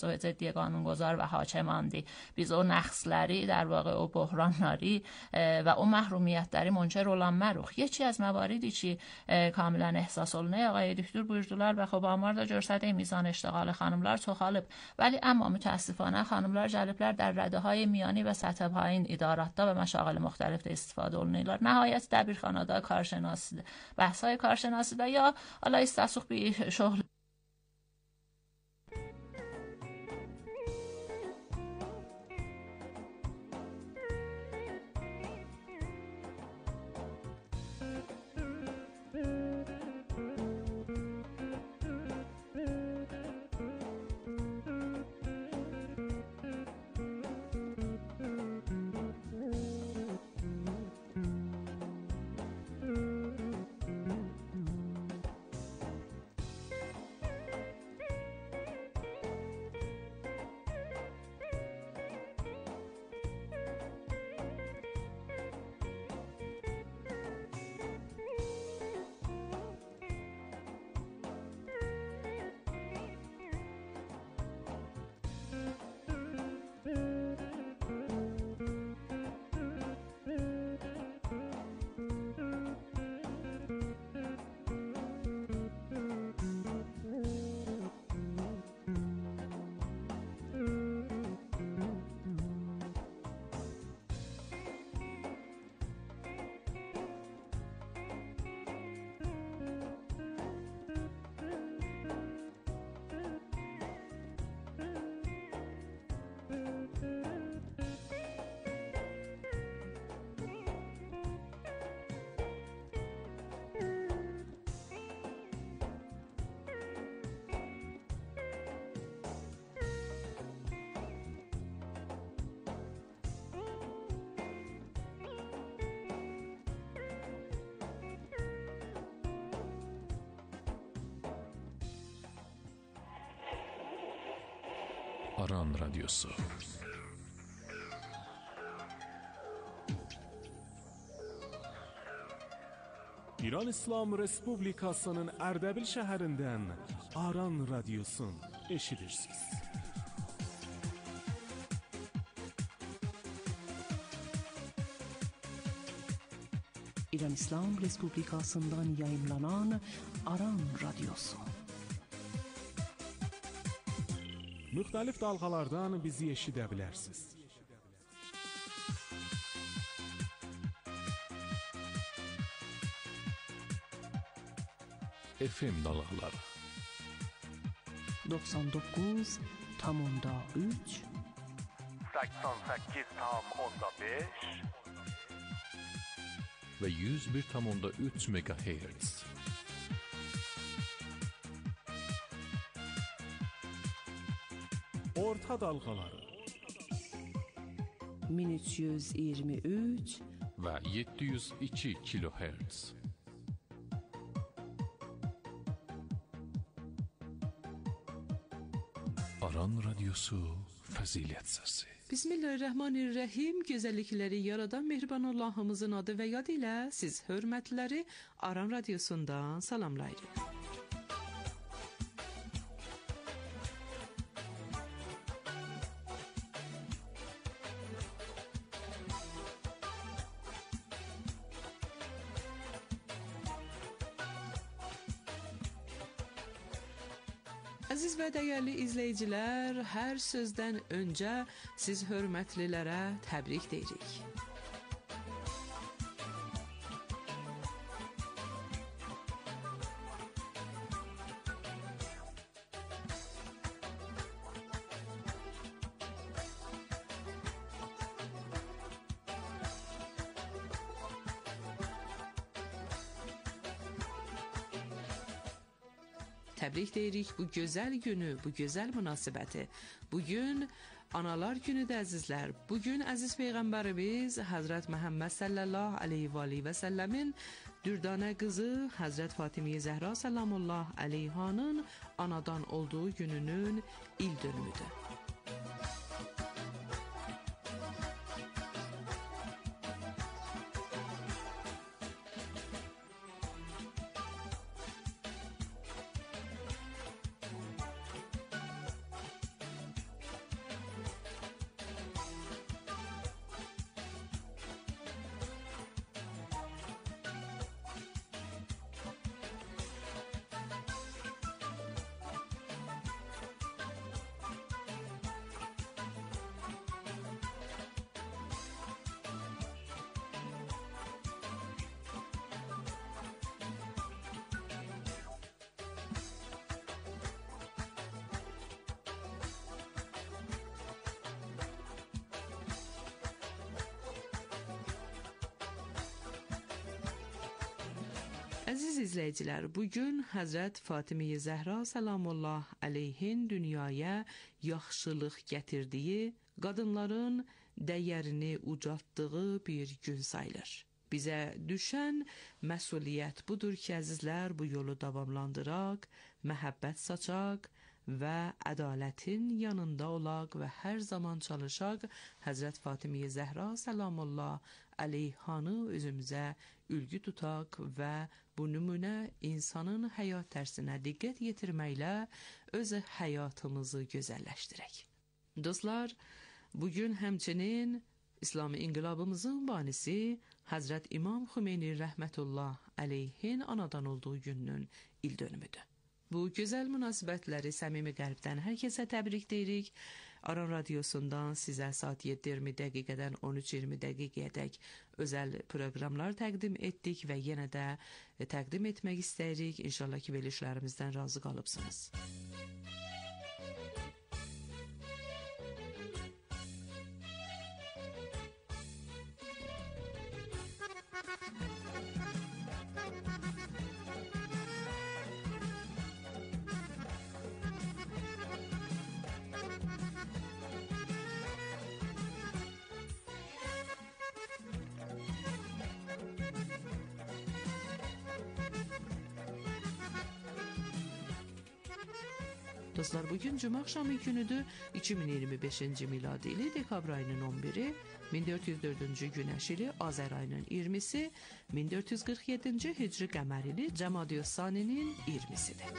ciddi qanunqozar və hakimandi. Biz o nəxsləri, در واقع o böhranları və o məhrumiyyətləri منجر olunmarıq. یکی از مواردی که کاملا احساس olunur آقای دکتر buyurdular və خب آمار da göstərdi میزان اشتغال خانمlar çoxalıb. ولی اما متاسفانه خانمlar جالبlər در رده‌های میانی و سطح پایین ادارات‌ها و مشاغل مختلف استفاده olunurlar. نهایت دبیرخانه‌ها کارشناسی، بحث‌های کارشناسی و یا حالا استسوق به شغل. Aran Radyosu. İran İslam Respublikasının Ərdəbil şəhərindən Aran Radyosun eşidirsiniz. İran İslam Respublikasından yayımlanan Aran Radyosu. Müxtəlif dalğalardan bizi eşidə bilərsiniz. FM dalğaları 99.3 88.5 və 101.3 MHz. Orta dalğaları 1323 və 702 kHz. Aran Radyosu Fəzilət Səsi. Bismillahirrahmanirrahim. Gözəllikləri yaradan mehriban Allahımızın adı və yad ilə siz hörmətləri Aran Radyosundan salamlayırıq. Əziz və dəyərli izləyicilər, hər sözdən öncə siz hörmətlilərə təbrik deyirik. Təbrik deyirik bu gözəl günü, bu gözəl münasibəti. Bugün Analar günüdür əzizlər. Bugün əziz Peyğəmbərimiz Həzrət Məhəmməd sallallahu aleyhi və aleyhi və səlləmin dürdanə qızı Həzrət Fatimə Zəhra sallallahu aleyhanın anadan olduğu gününün il dönümüdür. Əziz izləyicilər, bugün Həzrət Fatimə Zəhra Səlamullah əleyhin dünyaya yaxşılıq gətirdiyi, qadınların dəyərini ucaltdığı bir gün sayılır. Bizə düşən məsuliyyət budur ki, əzizlər, bu yolu davamlandıraq, məhəbbət saçaq və ədalətin yanında olaq və hər zaman çalışaq Həzrət Fatimə Zəhra Səlamullah əleyhanı özümüzə ülgü tutaq və bu nümunə insanın həyat tərsinə diqqət yetirməklə öz həyatımızı gözəlləşdirək. Dostlar, bugün həmçinin İslami inqilabımızın banisi Həzrət İmam Xümeyni rəhmətullah əleyhin anadan olduğu günün il dönümüdür. Bu gözəl münasibətləri səmimi qəlbdən hər kəsə təbrik deyirik. Aran Radiosundan sizə saat 7:20 dəqiqədən 13:20 dəqiqəyədək özəl proqramlar təqdim etdik və yenə də təqdim etmək istəyirik. İnşallah ki, verilişlərimizdən razı qalıbsınız. Dostlar, bugün Cuma axşamı günüdür. 2025-ci miladi ili dekabr ayının 11-i, 1404-cü günəş ili Azər ayının 20-si, 1447-ci hicri qəmər ili Cəmadi Saninin 20-sidir.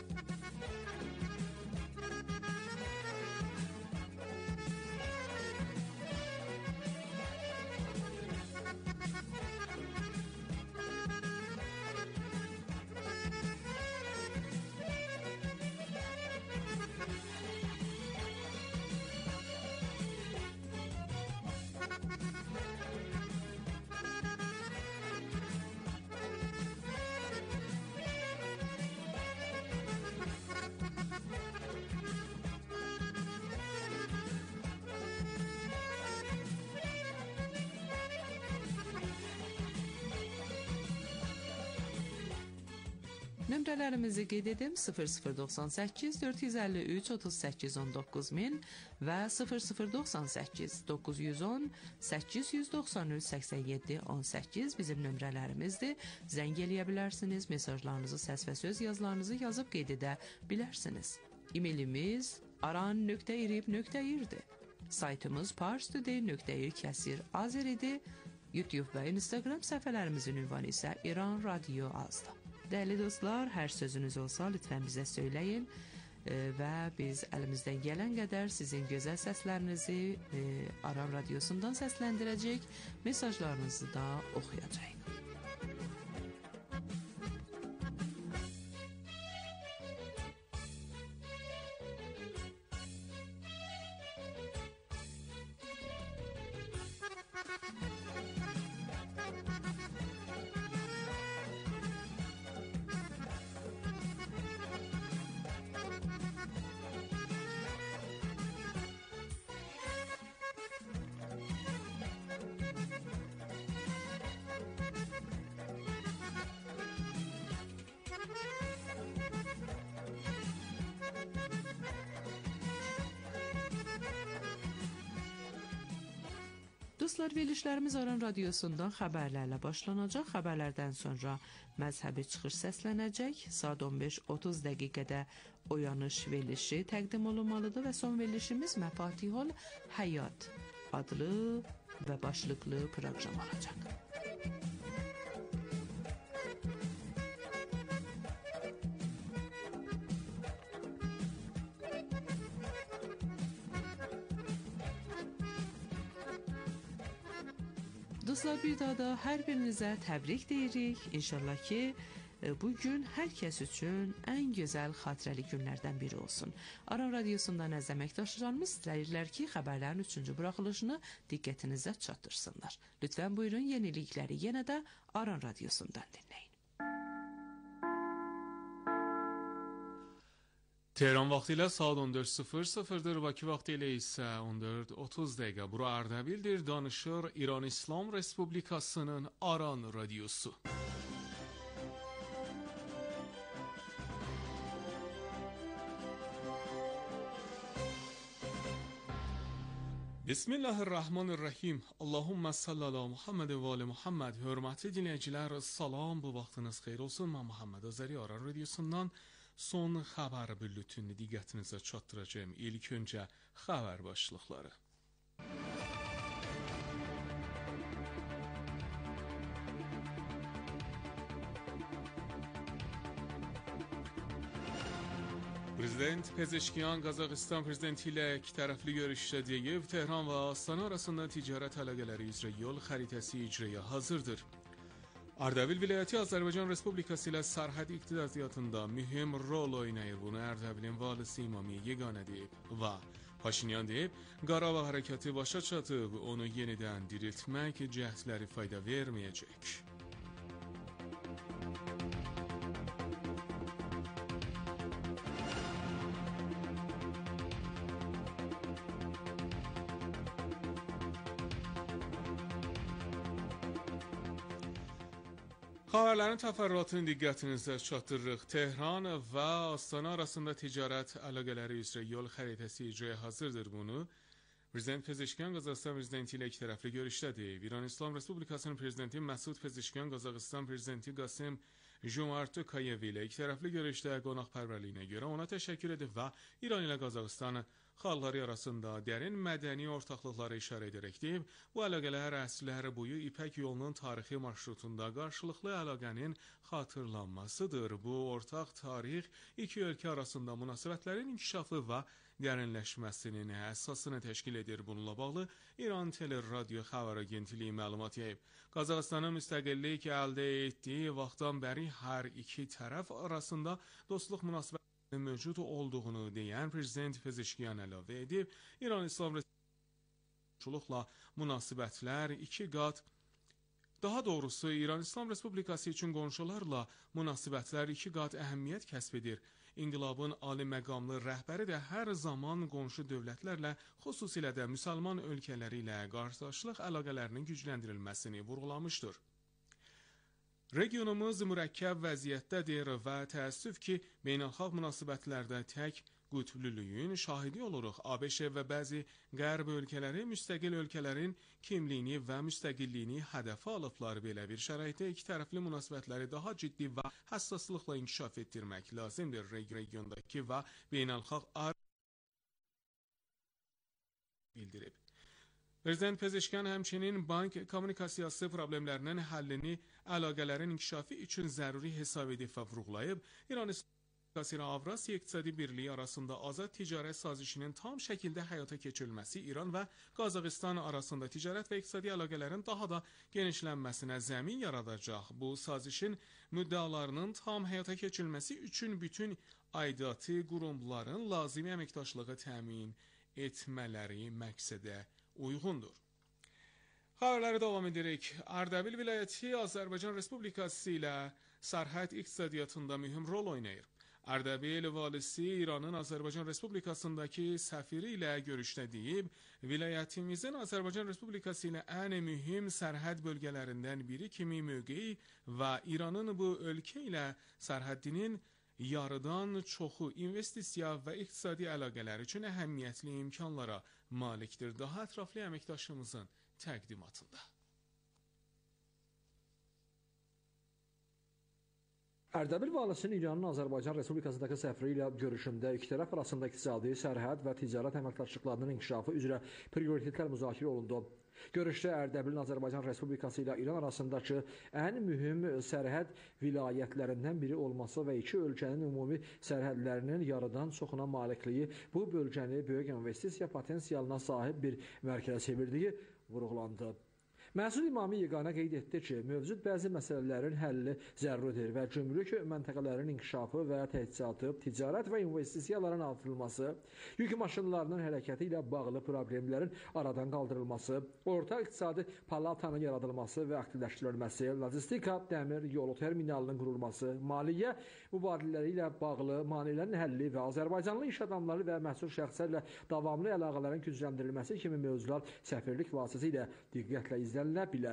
Nömrələrimizi qeyd edim: 0098 453 38 19000 və 0098 910 893 87 18 bizim nömrələrimizdir. Zəng eləyə bilərsiniz, mesajlarınızı, səs və söz yazılarınızı yazıb qeyd edə bilərsiniz. E-mailimiz aran.irib.ir-dir. Saytımız parstoday.ir/azeridir. YouTube və Instagram səhifələrimizin ünvanı isə İran Radio Azdır. Dəyərli dostlar, hər sözünüz olsa lütfən bizə söyləyin və biz əlimizdən gələn qədər sizin gözəl səslərinizi Aran Radiosundan səsləndirəcək, mesajlarınızı da oxuyacağıq. Dostlar, verilişlərimiz Aran Radiosundan xəbərlərlə başlanacaq. Xəbərlərdən sonra məzhəbi çıxış səslənəcək. Saat 15:30 dəqiqədə oyanış verilişi təqdim olunmalıdır və son verilişimiz Məfatihul Həyat adlı və başlıqlı proqram olacaq. Dostlar, bir daha da hər birinizə təbrik deyirik. İnşallah ki, bu gün hər kəs üçün ən gözəl xatirəli günlərdən biri olsun. Aran Radiosundan əziz əməkdaşlarımız istəyirlər ki, xəbərlərin 3-cü buraxılışını diqqətinizə çatdırsınlar. Lütfən buyurun, yenilikləri yenə də Aran Radiosundan dinləyin. Tehran vaxtı ilə saat 14:00-dır, Bakı vaxtı ilə isə 14:30 dəqiqə. Bura Ardabildir, danışır İran İslam Respublikasının Aran Radiosu. Bismillahirrahmanirrahim. Allahumma salli ala Muhammed və ali Muhammed. Hörmətli dinləyicilər, salam, bu vaxtınız xeyir olsun. Mən Muhammed Azəri Aran Radiosundan son xəbər bülletinini diqqətinizə çatdıracağım. İlk öncə xəbər başlıqları. Prezident Pezeşkiyan Qazaxıstan prezidenti ilə iki tərəfli görüşdə deyib, Tehran və Astana arasında ticarət əlaqələri üzrə yol xəritəsi icraya hazırdır. Ardabil vilayəti Azərbaycan Respublikası ilə sərhəd iqtisadiyyatında mühüm rol oynayır. Bunu Ərdəbilin valisi İmami yeganə deyib və Paşinyan deyib, Qarabağ hərəkatı başa çatıb, onu yenidən diriltmək cəhdləri fayda verməyəcək. Xəbərlərin təfərrüatını diqqətinizə çatdırırıq. Tehran və Astana arasında ticarət əlaqələri üzrə yol xəritəsi icraya hazırdır. Bunu Prezident Pezeşkiyan Qazaxıstan prezidenti ilə iki tərəfli görüşdə deyib. İran İslam Respublikasının prezidenti Məsud Pezeşkiyan Qazaxıstan prezidenti Qasım Jomart Tokayev ilə iki tərəfli görüşdə qonaqpərvərliyinə görə ona təşəkkür edib və İran ilə Qazaxıstan xalqları arasında dərin mədəni ortaqlıqlara işarə edərək deyib, bu əlaqələr əsrlər boyu İpək yolunun tarixi marşrutunda qarşılıqlı əlaqənin xatırlanmasıdır. Bu ortaq tarix iki ölkə arasında münasibətlərin inkişafı və dərinləşməsinin əsasını təşkil edir. Bununla bağlı İran Teleradyo xəbər agentliyi məlumat yayıb. Qazaxıstanın müstəqillik əldə etdiyi vaxtdan bəri hər iki tərəf arasında dostluq münasibətləri mövcud olduğunu deyən Prezident Pezeşkiyan əlavə edib, İran İslam Respublikasıyla münasibətlər iki qat, daha doğrusu İran İslam Respublikası üçün qonşularla münasibətlər iki qat əhəmiyyət kəsb edir. İnqilabın ali məqamlı rəhbəri də hər zaman qonşu dövlətlərlə, xüsusilə də müsəlman ölkələri ilə qardaşlıq əlaqələrinin gücləndirilməsini vurğulamışdır. Regionumuz mürəkkəb vəziyyətdədir və təəssüf ki, beynəlxalq münasibətlərdə tək qütblülüyün şahidi oluruq. ABŞ və bəzi qərb ölkələri müstəqil ölkələrin kimliyini və müstəqilliyini hədəfə alıblar. Belə bir şəraitdə iki tərəfli münasibətləri daha ciddi və həssaslıqla inkişaf etdirmək lazımdır. Regiondakı və beynəlxalq bildirib. Prezident Pezeşkiyan həmçinin bank kommunikasiyası problemlərinin həllini əlaqələrin inkişafı üçün zəruri hesab edib və vurğulayıb, İran İslam Avrasiya İqtisadi Birliyi arasında azad ticarət sazişinin tam şəkildə həyata keçirilməsi İran və Qazaxıstan arasında ticarət və iqtisadi əlaqələrin daha da genişlənməsinə zəmin yaradacaq. Bu sazişin müddəalarının tam həyata keçirilməsi üçün bütün aidiyyatı qurumların lazımi əməkdaşlığı təmin etmələri məqsədə uyğundur. Xəbərləri davam edirik. Ardabil vilayəti Azərbaycan Respublikası ilə sərhəd iqtisadiyyatında mühüm rol oynayır. Ardabil valisi İranın Azərbaycan Respublikasındakı səfiri ilə görüşdə deyib, vilayətimizin Azərbaycan Respublikası ilə ən mühüm sərhəd bölgələrindən biri kimi mövqeyi və İranın bu ölkə ilə sərhəddinin yarıdan çoxu investisiya və iqtisadi əlaqələr üçün əhəmiyyətli imkanlara malikdir. Daha ətraflı əməkdaşımızın təqdimatında. Ərdəbil valisinin İranın Azərbaycan Respublikasındakı səfiri ilə görüşündə iki tərəf arasında iqtisadi, sərhəd və ticarət əməkdaşlıqlarının inkişafı üzrə prioritetlər müzakirə olundu. Görüşdə Ərdəbilin Azərbaycan Respublikası ilə İran arasındakı ən mühüm sərhəd vilayətlərindən biri olması və iki ölkənin ümumi sərhədlərinin yarıdan çoxuna malikliyi bu bölgəni böyük investisiya potensialına sahib bir mərkəzə çevirdiyi vurğulandı. Məsud İmami yeganə qeyd etdi ki, mövcud bəzi məsələlərin həlli zəruridir və gömrük məntəqələrinin inkişafı və təchizatı, ticarət və investisiyaların artırılması, yük maşınlarının hərəkəti ilə bağlı problemlərin aradan qaldırılması, orta iqtisadi palatanın yaradılması və aktivləşdirilməsi, logistika, dəmir yolu terminalının qurulması, maliyyə mübadilələri ilə bağlı maneələrin həlli və Azərbaycanlı iş adamları və məsul şəxslərlə davamlı əlaqələrin gücləndirilməsi kimi mövzular səfirlik vasitəsilə diqqətlə izlənilə bilər.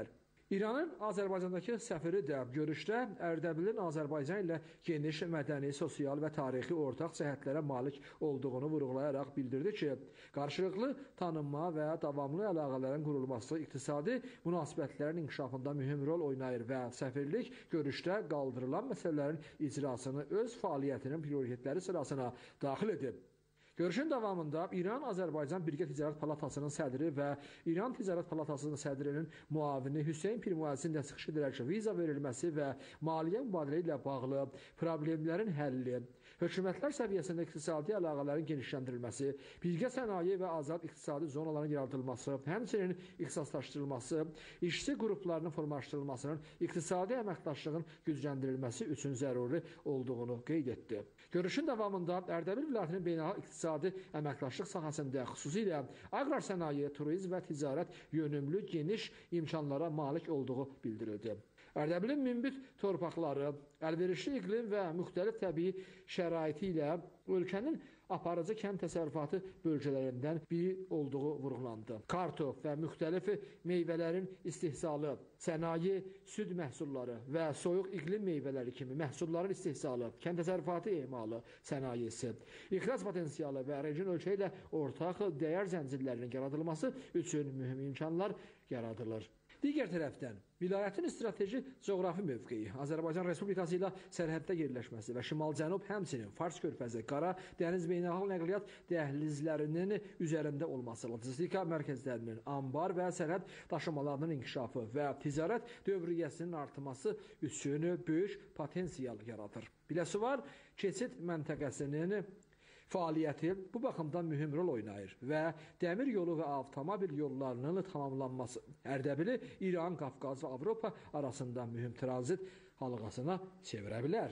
İranın Azərbaycandakı səfiri də görüşdə Ərdəbilin Azərbaycan ilə geniş mədəni, sosial və tarixi ortaq cəhətlərə malik olduğunu vurğulayaraq bildirdi ki, qarşılıqlı tanınma və davamlı əlaqələrin qurulması iqtisadi münasibətlərin inkişafında mühüm rol oynayır və səfirlik görüşdə qaldırılan məsələlərin icrasını öz fəaliyyətinin prioritetləri sırasına daxil edib. Görüşün davamında İran-Azərbaycan Birgə Ticarət Palatasının sədri və İran Ticarət Palatasının sədrinin müavini Hüseyn Pirmuəzzin də çıxış edərək ki, viza verilməsi və maliyyə mübadilə ilə bağlı problemlərin həlli, hökumətlər səviyyəsində iqtisadi əlaqələrin genişləndirilməsi, birgə sənaye və azad iqtisadi zonaların yaradılması, həmçinin ixtisaslaşdırılması, işçi qruplarının formalaşdırılmasının, iqtisadi əməkdaşlığın gücləndirilməsi üçün zəruri olduğunu qeyd etdi. Görüşün davamında Ərdəbil vilayətinin beynəlxalq iqtisadi əməkdaşlıq sahəsində xüsusilə aqrar sənaye, turizm və ticarət yönümlü geniş imkanlara malik olduğu bildirildi. Ərdəbilin münbit torpaqları, əlverişli iqlim və müxtəlif təbii şəraiti ilə ölkənin aparıcı kənd təsərrüfatı bölgələrindən biri olduğu vurğulandı. Kartof və müxtəlif meyvələrin istehsalı, sənaye, süd məhsulları və soyuq iqlim meyvələri kimi məhsulların istehsalı, kənd təsərrüfatı emalı sənayesi, ixrac potensialı və region ölkə ilə ortaq dəyər zəncirlərinin yaradılması üçün mühüm imkanlar yaradılır. Digər tərəfdən, vilayətin strateji coğrafi mövqeyi, Azərbaycan Respublikası ilə sərhəddə yerləşməsi və şimal-cənub həmçinin Fars körfəzi, Qara dəniz beynəlxalq nəqliyyat dəhlizlərinin üzərində olması, logistika mərkəzlərinin, anbar və sərhəd daşımalarının inkişafı və ticarət dövriyyəsinin artması üçün böyük potensial yaradır. Biləsuvar keçid məntəqəsinin fəaliyyəti bu baxımdan mühüm rol oynayır və dəmir yolu və avtomobil yollarının tamamlanması Ərdəbili İran, Qafqaz və Avropa arasında mühüm tranzit halqasına çevirə bilər.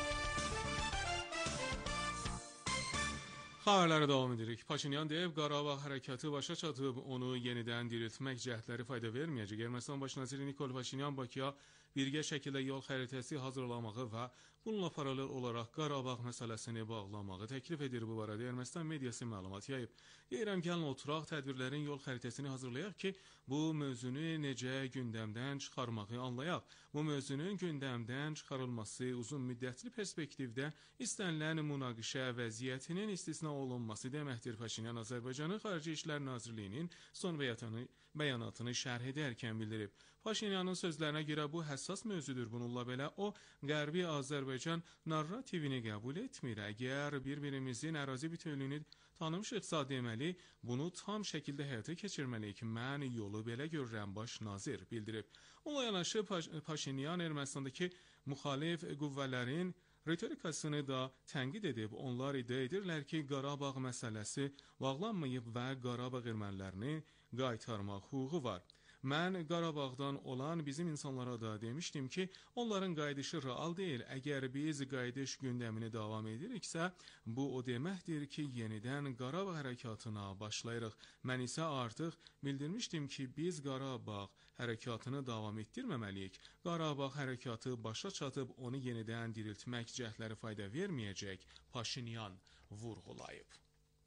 Xəbərlərə davam edirik. Paşinyan deyib, Qarabağ hərəkatı başa çatıb, onu yenidən diriltmək cəhdləri fayda verməyəcək. Ermənistan baş naziri Nikol Paşinyan Bakıya birgə şəkildə yol xəritəsi hazırlamağı və bununla paralel olaraq Qarabağ məsələsini bağlamağı təklif edir. Bu barədə Ermənistan mediası məlumat yayıb. Deyirəm, gəlin oturaq, tədbirlərin yol xəritəsini hazırlayaq ki, bu mövzunu necə gündəmdən çıxarmağı anlayaq. Bu mövzunun gündəmdən çıxarılması uzun müddətli perspektivdə istənilən münaqişə vəziyyətinin istisna olunması deməkdir. Paşinyan Azərbaycanın Xarici İşlər Nazirliyinin son bəyanatını şərh edərkən bildirib. Paşinyanın sözlərinə görə bu həssas mövzudur. Bununla belə o, Qərbi Azərbaycan narrativini qəbul etmir. Əgər bir-birimizin ərazi bütövlüyünü tanımışıqsa deməli, bunu tam şəkildə həyata keçirməliyik. Mən yolu belə görürəm, baş nazir bildirib. Onunla yanaşı Paşinyan Ermənistandakı müxalif qüvvələrin ritorikasını da tənqid edib. Onlar iddia edirlər ki, Qarabağ məsələsi bağlanmayıb və Qarabağ ermənilərini qaytarmaq hüququ var. Mən Qarabağdan olan bizim insanlara da demişdim ki, onların qayıdışı real deyil. Əgər biz qayıdış gündəmini davam ediriksə, bu o deməkdir ki, yenidən Qarabağ hərəkatına başlayırıq. Mən isə artıq bildirmişdim ki, biz Qarabağ hərəkatını davam etdirməməliyik. Qarabağ hərəkatı başa çatıb, onu yenidən diriltmək cəhdləri fayda verməyəcək, Paşinyan vurğulayıb.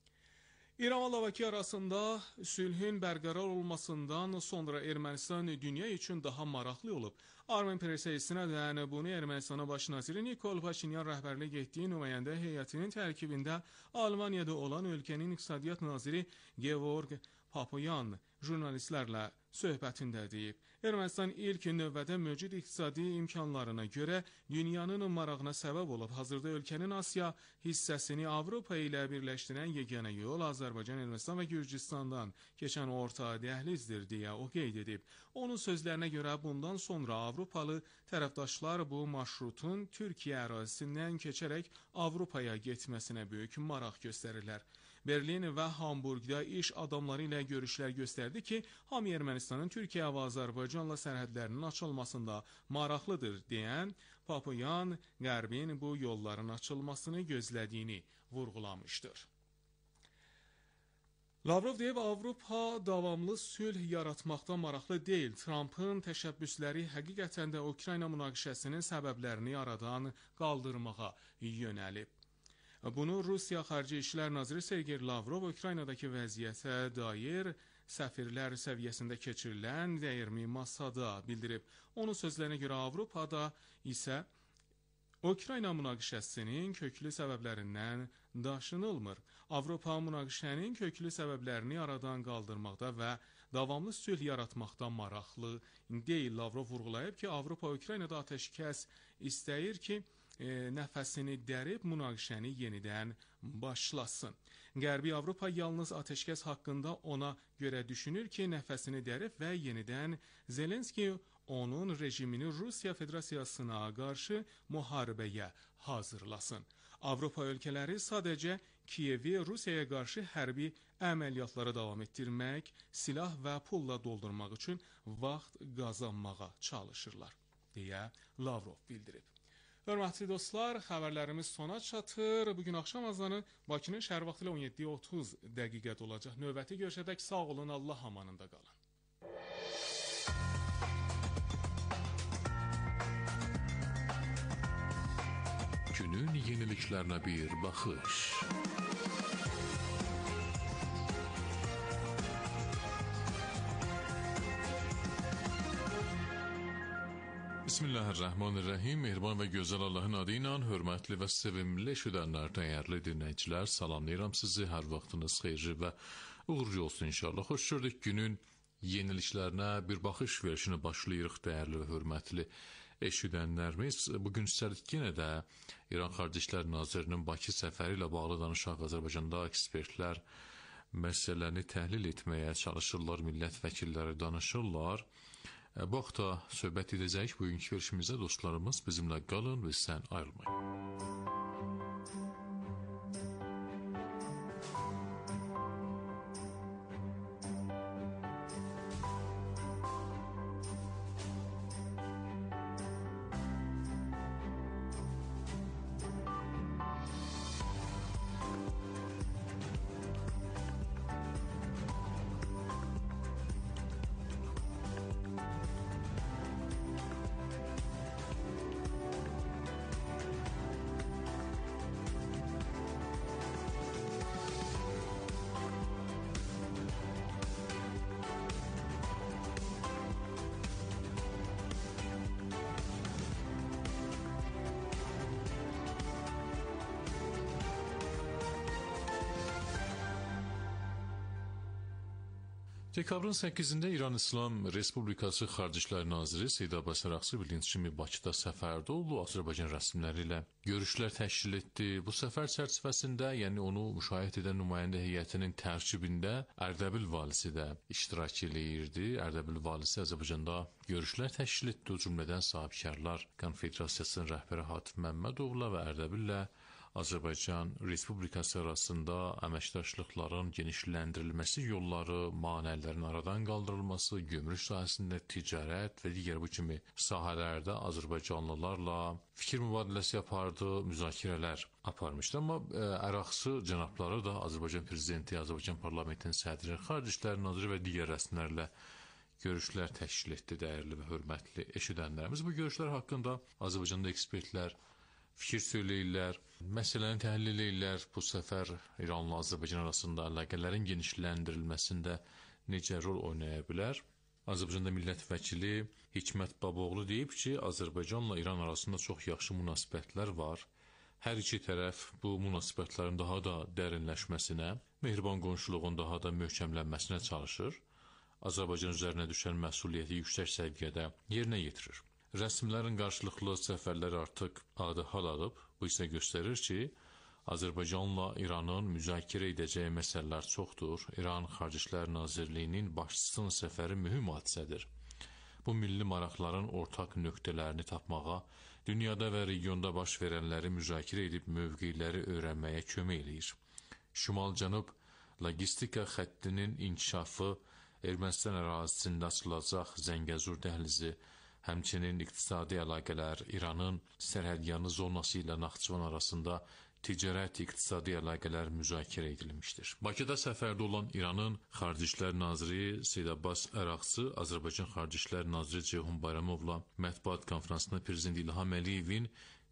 İran və Bakı arasında sülhün bərqərar olmasından sonra Ermənistan dünya üçün daha maraqlı olub. Armen Press-ə istinadən bunu Ermənistanın baş naziri Nikol Paşinyan rəhbərlik etdiyi nümayəndə heyətinin tərkibində Almaniyada olan ölkənin iqtisadiyyat naziri Georg Papoyan jurnalistlərlə söhbətində deyib. Ermənistan ilk növbədə mövcud iqtisadi imkanlarına görə dünyanın marağına səbəb olub. Hazırda ölkənin Asiya hissəsini Avropa ilə birləşdirən yeganə yol Azərbaycan, Ermənistan və Gürcüstandan keçən orta dəhlizdir deyə o qeyd edib. Onun sözlərinə görə bundan sonra Avropalı tərəfdaşlar bu marşrutun Türkiyə ərazisindən keçərək Avropaya getməsinə böyük maraq göstərirlər. Berlin və Hamburqda iş adamları ilə görüşlər göstərdi ki, hamı Ermənistanın Türkiyə və Azərbaycanla sərhədlərinin açılmasında maraqlıdır deyən Papoyan Qərbin bu yolların açılmasını gözlədiyini vurğulamışdır. Lavrov deyib, Avropa davamlı sülh yaratmaqda maraqlı deyil. Trumpın təşəbbüsləri həqiqətən də Ukrayna münaqişəsinin səbəblərini aradan qaldırmağa yönəlib. Bunu Rusiya Xarici İşlər Naziri Sergey Lavrov Ukraynadakı vəziyyətə dair səfirlər səviyyəsində keçirilən dəyirmi masada bildirib. Onun sözlərinə görə Avropada isə Ukrayna münaqişəsinin köklü səbəblərindən daşınılmır. Avropa münaqişənin köklü səbəblərini aradan qaldırmaqda və davamlı sülh yaratmaqda maraqlı deyil. Lavrov vurğulayıb ki, Avropa Ukraynada atəşkəs istəyir ki, nəfəsini dərib münaqişəni yenidən başlasın. Qərbi Avropa yalnız atəşkəs haqqında ona görə düşünür ki, nəfəsini dərib və yenidən Zelenski onun rejimini Rusiya Federasiyasına qarşı müharibəyə hazırlasın. Avropa ölkələri sadəcə Kiyevi Rusiyaya qarşı hərbi əməliyyatları davam etdirmək, silah və pulla doldurmaq üçün vaxt qazanmağa çalışırlar, deyə Lavrov bildirib. Hörmətli dostlar, xəbərlərimiz sona çatır. Bugün axşam azanı Bakının şəhər vaxtı ilə 17:30 dəqiqədə olacaq. Növbəti görüşədək sağ olun, Allah amanında qalın. Günün yeniliklərinə bir baxış. Bismillahirrahmanirrahim. Mehriban və gözəl Allahın adı ilə hörmətli və sevimli eşidənlər, dəyərli dinləyicilər, salamlayıram sizi. Hər vaxtınız xeyirli və uğurlu olsun inşallah. Xoş gördük. Günün yeniliklərinə bir baxış verişinə başlayırıq, dəyərli və hörmətli eşidənlərimiz. Bugün üstəlik yenə də İran Xarici İşlər Nazirinin Bakı səfəri ilə bağlı danışaq. Azərbaycanda ekspertlər məsələni təhlil etməyə çalışırlar, millət vəkilləri danışırlar. Bu haqda söhbət edəcəyik. Bugünkü verişimizdə dostlarımız bizimlə qalın və sən ayrılmayın. Dekabrın 8-də İran İslam Respublikası Xarici İşlər Naziri Seyid Abbas Əraqçı bildiyiniz kimi Bakıda səfərdə oldu. Azərbaycan rəsmiləri ilə görüşlər təşkil etdi. Bu səfər çərçivəsində, yəni onu müşahidə edən nümayəndə heyətinin tərkibində Ərdəbil valisi də iştirak eləyirdi. Ərdəbil valisi Azərbaycanda görüşlər təşkil etdi. O cümlədən Sahibkarlar Konfederasiyasının rəhbəri Hatif Məmmədovla və Ərdəbillə Azərbaycan Respublikası arasında əməkdaşlıqların genişləndirilməsi yolları, manələrin aradan qaldırılması, gömrük sahəsində ticarət və digər bu kimi sahələrdə Azərbaycanlılarla fikir mübadiləsi apardı, müzakirələr aparmışdı. Amma Əraqçı cənabları da Azərbaycan Prezidenti, Azərbaycan Parlamentinin sədri, Xarici İşlər Naziri və digər rəsmilərlə görüşlər təşkil etdi, dəyərli və hörmətli eşidənlərimiz. Bu görüşlər haqqında Azərbaycanda ekspertlər fikir söyləyirlər, məsələni təhlil edirlər. Bu səfər İranla Azərbaycan arasında əlaqələrin genişləndirilməsində necə rol oynaya bilər? Azərbaycanda millət vəkili Hikmət Baboğlu deyib ki, Azərbaycanla İran arasında çox yaxşı münasibətlər var. Hər iki tərəf bu münasibətlərin daha da dərinləşməsinə, mehriban qonşuluğun daha da möhkəmlənməsinə çalışır. Azərbaycan üzərinə düşən məsuliyyəti yüksək səviyyədə yerinə yetirir. Rəsmilərin qarşılıqlı səfərləri artıq adı hal alıb. Bu isə göstərir ki, Azərbaycanla İranın müzakirə edəcəyi məsələlər çoxdur. İran Xarici İşlər Nazirliyinin başçısının səfəri mühüm hadisədir. Bu milli maraqların ortaq nöqtələrini tapmağa, dünyada və regionda baş verənləri müzakirə edib mövqeləri öyrənməyə kömək eləyir. Şimal-Cənub logistika xəttinin inkişafı, Ermənistan ərazisində açılacaq Zəngəzur dəhlizi, həmçinin iqtisadi əlaqələr, İranın sərhədyanı zonası ilə Naxçıvan arasında ticarət, iqtisadi əlaqələr müzakirə edilmişdir. Bakıda səfərdə olan İranın Xarici İşlər Naziri Seyid Abbas Əraqçı, Azərbaycan Xarici İşlər Naziri Ceyhun Bayramovla mətbuat konfransında Prezident İlham Əliyevin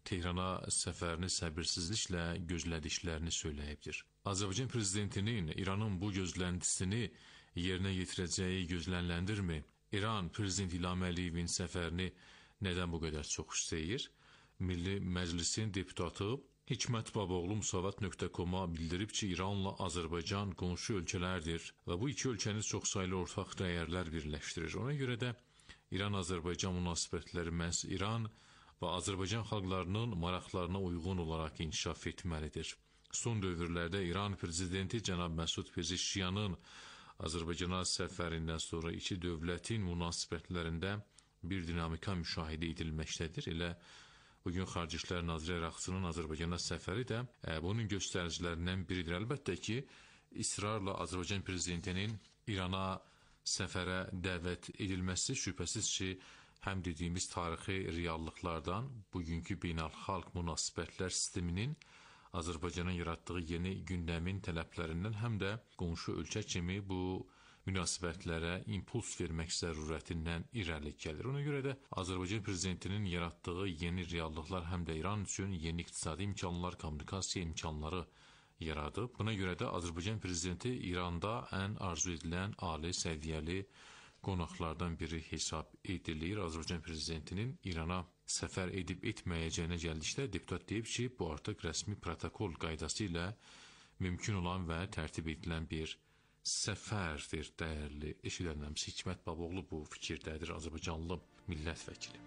Tehrana səfərini səbirsizliklə gözlədiklərini söyləyibdir. Azərbaycan prezidentinin İranın bu gözləntisini yerinə yetirəcəyi gözləniləndirmi? İran prezidenti İlham Əliyevin səfərini nədən bu qədər çox istəyir? Milli Məclisin deputatı Hikmət Babaoğlu Musavat.com-a bildirib ki, İranla Azərbaycan qonşu ölkələrdir və bu iki ölkənin çoxsaylı ortaq dəyərlər birləşdirir. Ona görə də İran-Azərbaycan münasibətləri məhz İran və Azərbaycan xalqlarının maraqlarına uyğun olaraq inkişaf etməlidir. Son dövrlərdə İran prezidenti cənab Məsud Pezeşkiyanın Azərbaycana səfərindən sonra iki dövlətin münasibətlərində bir dinamika müşahidə edilməkdədir. Elə bugün Xarici İşlər Naziri Əraqçının Azərbaycana səfəri də bunun göstəricilərindən biridir. Əlbəttə ki, israrla Azərbaycan prezidentinin İrana səfərə dəvət edilməsi şübhəsiz ki, həm dediyimiz tarixi reallıqlardan, bugünkü beynəlxalq münasibətlər sisteminin Azərbaycanın yaratdığı yeni gündəmin tələblərindən, həm də qonşu ölkə kimi bu münasibətlərə impuls vermək zərurətindən irəli gəlir. Ona görə də Azərbaycan prezidentinin yaratdığı yeni reallıqlar həm də İran üçün yeni iqtisadi imkanlar, kommunikasiya imkanları yaradıb. Buna görə də Azərbaycan prezidenti İranda ən arzu edilən ali səviyyəli qonaqlardan biri hesab edilir. Azərbaycan prezidentinin İrana səfər edib etməyəcəyinə gəldikdə deputat deyib ki, bu artıq rəsmi protokol qaydası ilə mümkün olan və tərtib edilən bir səfərdir. Dəyərli eşidənlərimiz, Hikmət Babaoğlu bu fikirdədir, Azərbaycanlı millət vəkili.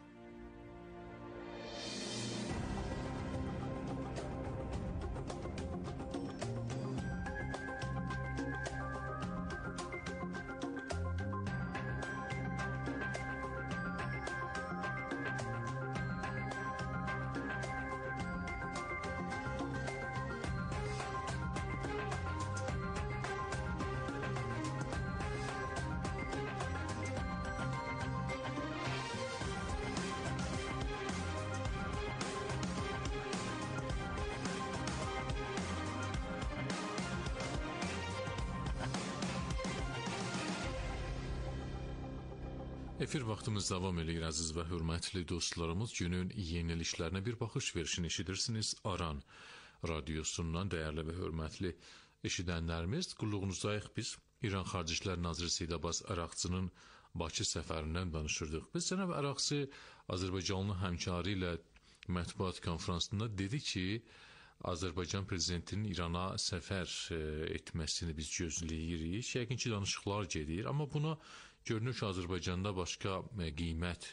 Efir vaxtımız davam edir, əziz və hörmətli dostlarımız. Günün yeniliklərinə bir baxış verişini eşidirsiniz Aran radiosundan. Dəyərli və hörmətli eşidənlərimiz, qulluğunuzdayıq biz. İran Xarici İşlər Naziri Seyid Abbas Əraqçının Bakı səfərindən danışırdıq. Biz cənab Əraqçı Azərbaycanlı həmkarı ilə mətbuat konfransında dedi ki, Azərbaycan prezidentinin İrana səfər etməsini biz gözləyirik. Yəqin ki, danışıqlar gedir, amma buna görünür ki, Azərbaycanda başqa qiymət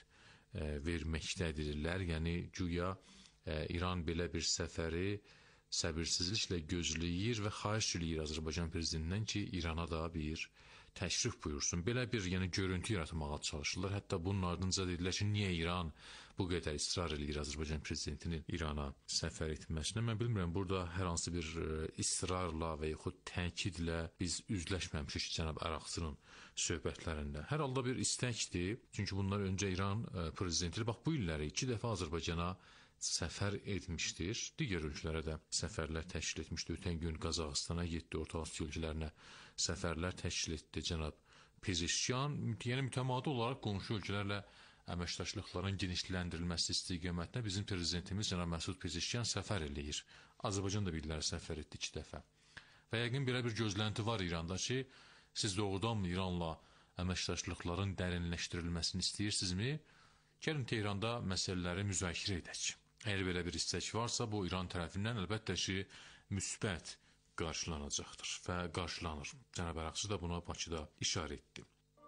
verməkdədirlər. Yəni, güya İran belə bir səfəri səbirsizliklə gözləyir və xahiş edir Azərbaycan prezidentindən ki, İrana da bir təşrif buyursun. Belə bir görüntü yaratmağa çalışırlar. Hətta bunun ardınca dedilər ki, niyə İran bu qədər israr edir Azərbaycan prezidentinin İrana səfər etməsinə? Mən bilmirəm, burada hər hansı bir israrla və yaxud təkidlə biz üzləşməmişik cənab Əraqçının söhbətlərində. Hər halda bir istəkdir, çünki bunlar öncə İran prezidenti, bax bu illəri 2 dəfə Azərbaycana səfər etmişdir. Digər ölkələrə də səfərlər təşkil etmişdir. Ötən gün Qazaxıstana 7 Orta Asiya ölkələrinə səfərlər təşkil etdi cənab Pezeşkiyan. Yəni mütəmadi olaraq qonşu ölkələrlə əməkdaşlıqların genişləndirilməsi istiqamətində bizim prezidentimiz cənab Məsud Pezeşkiyan səfər eləyir. Azərbaycan da bilirlər səfər etdi 2 dəfə. Və yəqin belə bir gözlənti var İranda ki, siz doğrudan İranla əməkdaşlıqların dərinləşdirilməsini istəyirsinizmi? Gəlin Tehranda məsələləri müzakirə edək. Əgər belə bir istək varsa, bu İran tərəfindən əlbəttə ki, müsbət qarşılanacaqdır və qarşılanır. Cənab Əraqçı da buna Bakıda işarə etdi.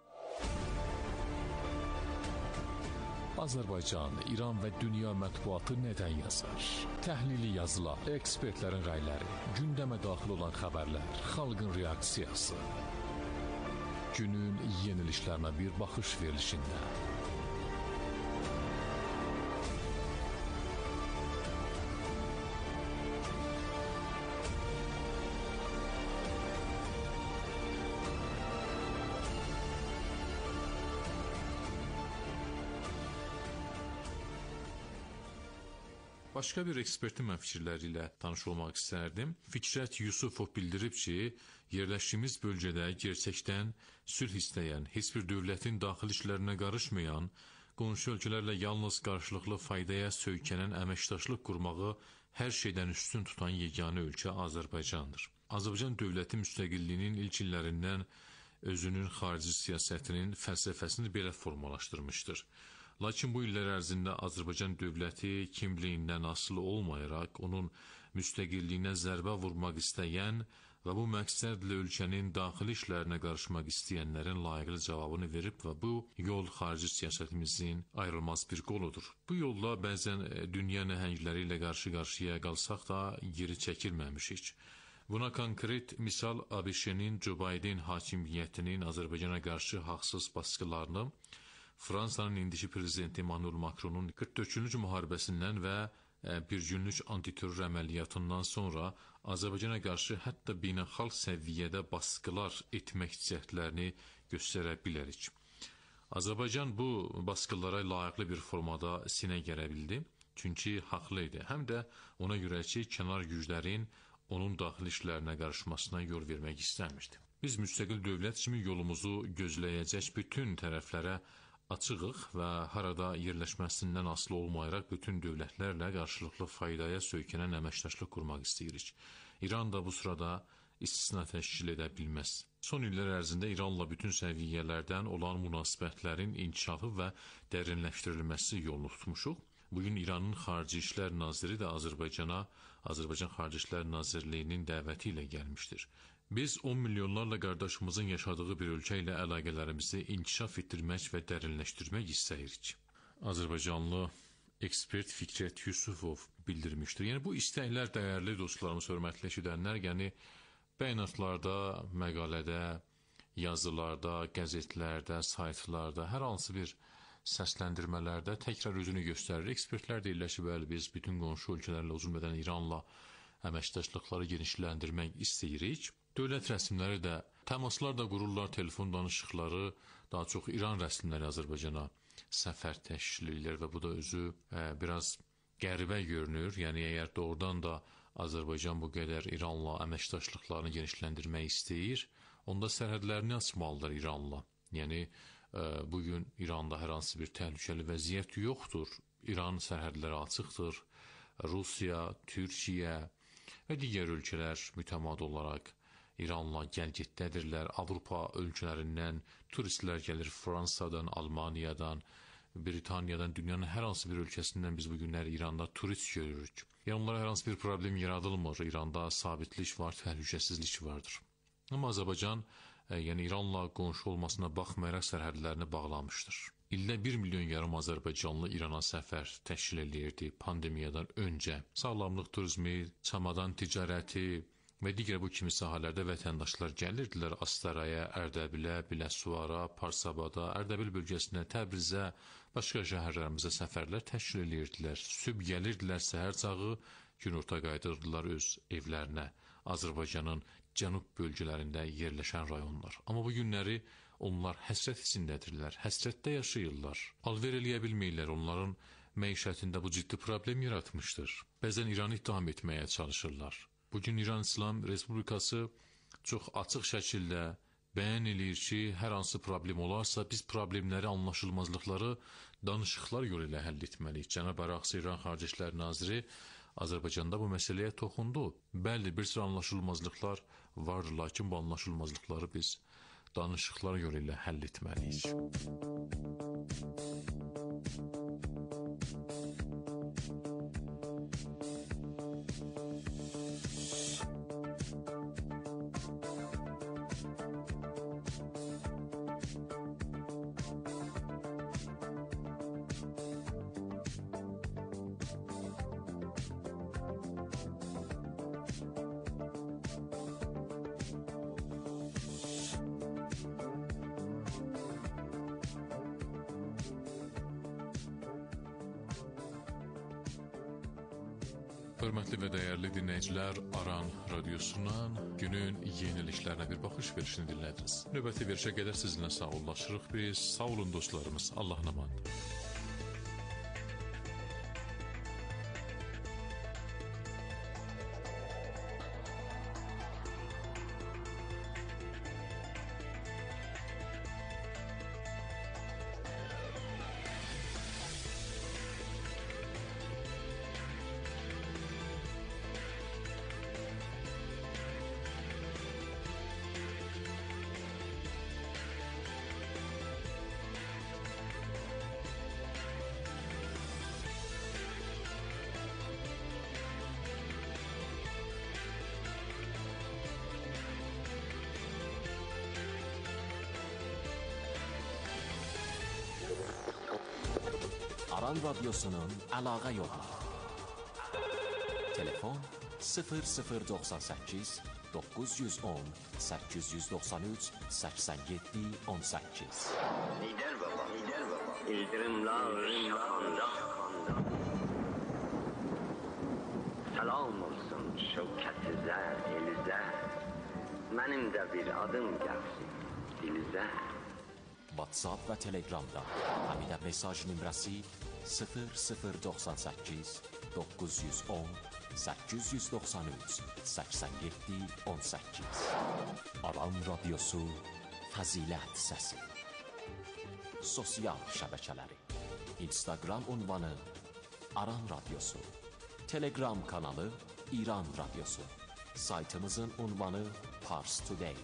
Azərbaycan, İran və dünya mətbuatı nədən yazar? Təhlili yazılar, ekspertlərin rəyləri, gündəmə daxil olan xəbərlər, xalqın reaksiyası. Günün yeniliklərinə bir baxış verilişində. Başqa bir ekspertin mən fikirləri ilə tanış olmaq istərdim. Fikrət Yusufov bildirib ki, yerləşdiyimiz bölgədə gerçəkdən sülh istəyən, heç bir dövlətin daxili işlərinə qarışmayan, qonşu ölkələrlə yalnız qarşılıqlı faydaya söykənən əməkdaşlıq qurmağı hər şeydən üstün tutan yeganə ölkə Azərbaycandır. Azərbaycan dövləti müstəqilliyinin ilk illərindən özünün xarici siyasətinin fəlsəfəsini belə formalaşdırmışdır. Lakin bu illər ərzində Azərbaycan dövləti kimliyindən asılı olmayaraq onun müstəqilliyinə zərbə vurmaq istəyən və bu məqsədlə ölkənin daxili işlərinə qarışmaq istəyənlərin layiqli cavabını verib və bu yol xarici siyasətimizin ayrılmaz bir qoludur. Bu yolla bəzən dünya nəhəngləri ilə qarşı-qarşıya qalsaq da geri çəkilməmişik. Buna konkret misal ABŞ-nin Joe Biden hakimiyyətinin Azərbaycana qarşı haqsız baskılarını, Fransanın indiki prezidenti Emmanuel Macronun 44-cü müharibəsindən və bir günlük antiterror əməliyyatından sonra Azərbaycana qarşı hətta beynəlxalq səviyyədə baskılar etmək cəhdlərini göstərə bilərik. Azərbaycan bu baskılara layiqli bir formada sinə gələ bildi, çünki haqlı idi. Həm də ona görə ki, kənar güclərin onun daxili işlərinə qarışmasına yol vermək istəmirdi. Biz müstəqil dövlət kimi yolumuzu gözləyəcək bütün tərəflərə açığıq və harada yerləşməsindən asılı olmayaraq bütün dövlətlərlə qarşılıqlı faydaya söykənən əməkdaşlıq qurmaq istəyirik. İran da bu sırada istisna təşkil edə bilməz. Son illər ərzində İranla bütün səviyyələrdən olan münasibətlərin inkişafı və dərinləşdirilməsi yolunu tutmuşuq. Bugün İranın Xarici İşlər Naziri də Azərbaycan Xarici İşlər Nazirliyinin dəvəti ilə gəlmişdir. Biz 10 milyonlarla qardaşımızın yaşadığı bir ölkə ilə əlaqələrimizi inkişaf etdirmək və dərinləşdirmək istəyirik. Azərbaycanlı ekspert Fikrət Yusufov bildirmişdir. Yəni bu istəklər dəyərli dostlarımız, hörmətli eşidənlər, yəni bəyanatlarda, məqalədə, yazılarda, qəzetlərdə, saytlarda, hər hansı bir səsləndirmələrdə təkrar özünü göstərir. Ekspertlər deyirlər ki, bəli, biz bütün qonşu ölkələrlə uzun müddət İranla əməkdaşlıqları genişləndirmək istəyirik. Dövlət rəsmləri də, təmaslar da qururlar, telefon danışıqları, daha çox İran rəsmləri Azərbaycana səfər təşkil edir və bu da özü biraz qəribə görünür. Yəni, əgər doğrudan da Azərbaycan bu qədər İranla əməkdaşlıqlarını genişləndirmək istəyir, onda sərhədlərini açmalıdır İranla. Yəni, bugün İranda hər hansı bir təhlükəli vəziyyət yoxdur. İran sərhədləri açıqdır. Rusiya, Türkiyə və digər ölkələr mütəmadi olaraq İranla gəlgitdədirlər. Avropa ölkələrindən turistlər gəlir, Fransadan, Almaniyadan, Britaniyadan, dünyanın hər hansı bir ölkəsindən biz bu günlər İranda turist görürük. Yəni onlara hər hansı bir problem yaradılmır. İranda sabitlik var, təhlükəsizlik vardır. Amma Azərbaycan, yəni İranla qonşu olmasına baxmayaraq sərhədlərini bağlamışdır. İldə 1,5 milyon Azərbaycanlı İrana səfər təşkil edirdi pandemiyadan öncə. Sağlamlıq turizmi, çamadan ticarəti və digər bu kimi sahələrdə vətəndaşlar gəlirdilər Astaraya, Ərdəbilə, Biləsuara, Parsabada, Ərdəbil bölgəsinə, Təbrizə, başqa şəhərlərimizə səfərlər təşkil edirdilər. Sübh gəlirdilər, səhər çağı, günorta qayıdırdılar öz evlərinə, Azərbaycanın cənub bölgələrində yerləşən rayonlar. Amma bu günləri onlar həsrət içindədirlər, həsrətdə yaşayırlar. Alver eləyə bilməyirlər, onların məişətində bu ciddi problem yaratmışdır. Bəzən İranı ittiham etməyə çalışırlar. Bugün İran İslam Respublikası çox açıq şəkildə bəyan edir ki, hər hansı problem olarsa biz problemləri, anlaşılmazlıqları danışıqlar yolu ilə həll etməliyik. Cənab Araqçı İran Xarici İşlər Naziri Azərbaycanda bu məsələyə toxundu. Bəli, bir sıra anlaşılmazlıqlar vardır, lakin bu anlaşılmazlıqları biz danışıqlar yolu ilə həll etməliyik. Hörmətli və dəyərli dinləyicilər, Aran radiosundan günün yeniliklərinə bir baxış verişini dinlədiniz. Növbəti verişə qədər sizinlə sağollaşırıq biz. Sağ olun dostlarımız, Allahın amanı. Aran Radyosu'nun əlaqə yolu. Telefon 0098 910 893 87 18. Lider baba, İldırımlar şakanda. Salam olsun şevkət-i zər, elizə. Mənim də bir adım gəlsin dilizə. WhatsApp və Telegramda həmidə mesaj nömrəsi 0098 910 893 87 18. Aran Radyosu Fəzilət Səsi. Sosial şəbəkələri: Instagram ünvanı Aran Radyosu, Telegram kanalı İran Radyosu, saytımızın ünvanı Pars Today.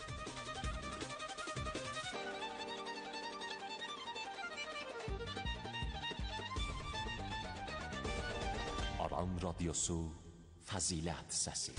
Aran Radyosu Fəzilət Səsi.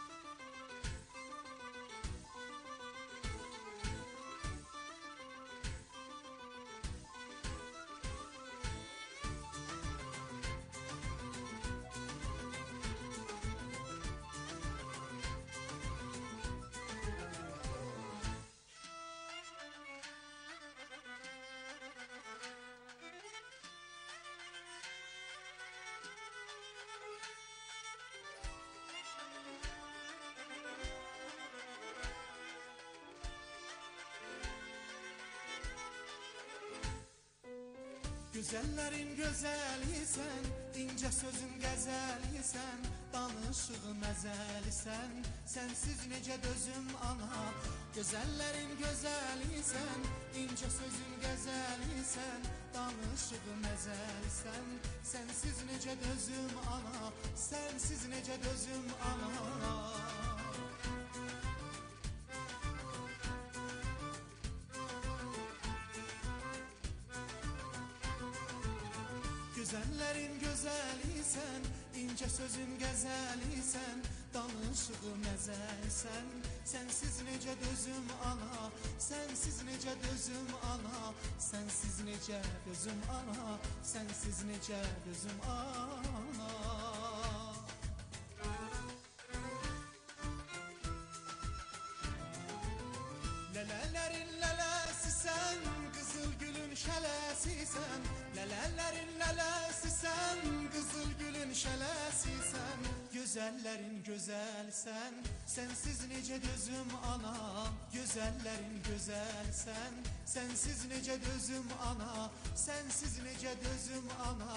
Güzellerin gözelisən, ince sözün qəzəlisən, danışığın əzəlisən, sensiz necə dözüm ana. Güzellerin gözelisən, ince sözün qəzəlisən, danışığın əzəlisən, sensiz necə dözüm ana, sensiz necə dözüm ana. Güzellerin gözelisən, ince sözün qəzəlisən, danışığın əzəlisən, sensiz necə dözüm ana, sensiz necə dözüm ana, sensiz necə dözüm ana, sensiz necə dözüm ana. Lələlərin lələsisən, qızıl gülün şələsisən, lələlərin lələsisən, qızıl gülün şələsisən, gözəllərin gözəlsən, sensiz necə dözüm ana. Gözəllərin gözəlsən, sensiz necə dözüm ana, sensiz necə dözüm ana,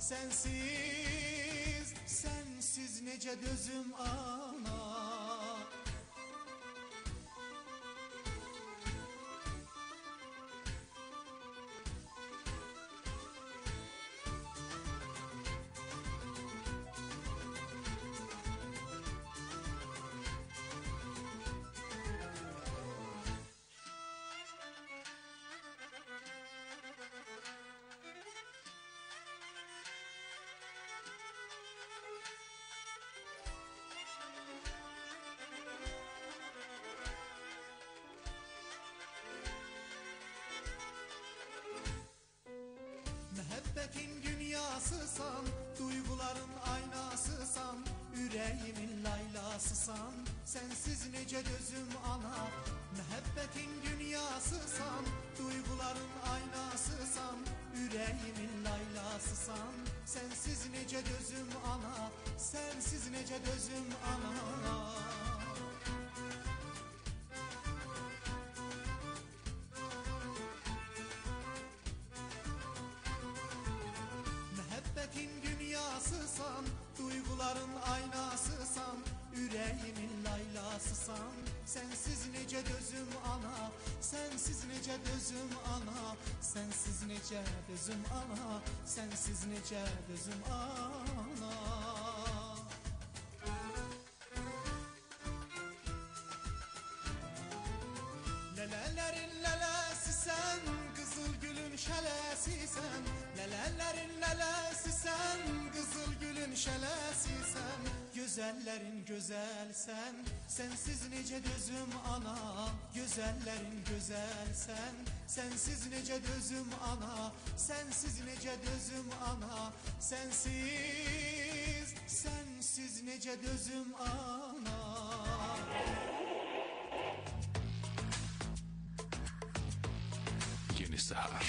sensiz, sensiz necə dözüm ana. Məhəbbətin dünyasısan, duyguların aynasısan, ürəyimin laylasısan, sensiz necə dözüm ana. Məhəbbətin dünyasısan, duyguların aynasısan, ürəyimin laylasısan, sensiz necə dözüm ana, sensiz necə dözüm ana. Dünyasısan, duyguların aynasısan, yüreğimin laylasısan, sensiz necə dözüm ana, sensiz necə dözüm ana, sensiz necə dözüm ana, sensiz necə dözüm ana. Lələlərin lələsisən, qızıl gülün şələsisən. Lələlərin lələsisən, qızıl gülün şələsisən. Gözəllərin gözəlsən, sensiz necə dözüm ana. Gözəllərin gözəlsən, sensiz necə dözüm ana. Sensiz necə dözüm ana. Sensiz necə dözüm ana. Yeni Səhər.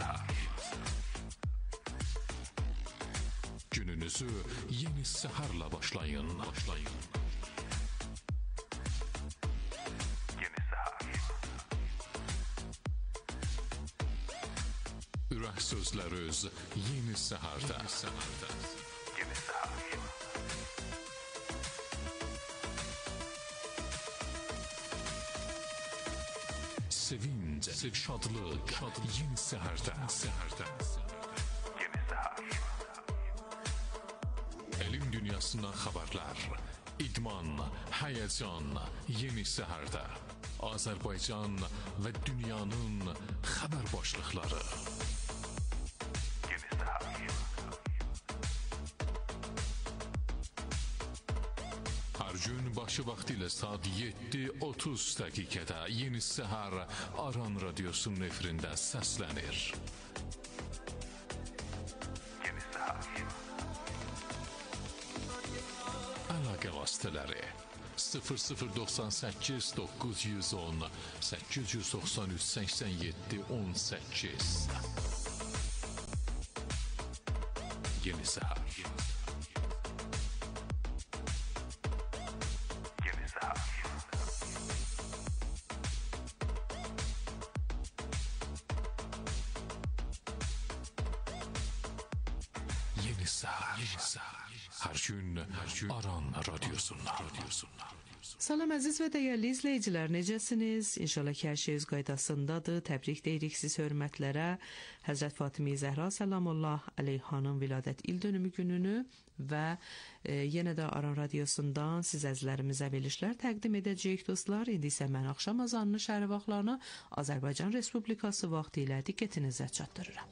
Gününüzü Yeni Səhərlə başlayın. Yeni Səhər. Ürək sözləri öz Yeni Səhərdə. Yeni Səhər. Sevinç, şadlıq, Yeni Səhərdə. Yeni Səhər. Elm dünyasından xəbərlər, idman, həyəcan, Yeni Səhərdə. Azərbaycan və dünyanın xəbər başlıqları. Yeni Səhər. Hər gün başı vaxtı ilə saat 7:30 dəqiqədə Yeni Səhər Aran Radiosunun efirində səslənir. Yeni Səhər. Əlaqə vasitələri 0098 910 893 87 18. Yeni Səhər. Yeni Səhər. Hər gün Aran Radiosundan. Salam əziz və dəyərli izləyicilər, necəsiniz? İnşallah ki, hər şey öz qaydasındadır. Təbrik deyirik siz hörmətlərə. Həzrət Fatimə Zəhra Səlamullah əleyhanın viladət il dönümü gününü və yenə də Aran Radiosundan siz əzizlərimizə verilişlər təqdim edəcəyik dostlar. İndi isə mən axşam azanını şəhər vaxtlarını Azərbaycan Respublikası vaxtı ilə diqqətinizə çatdırıram.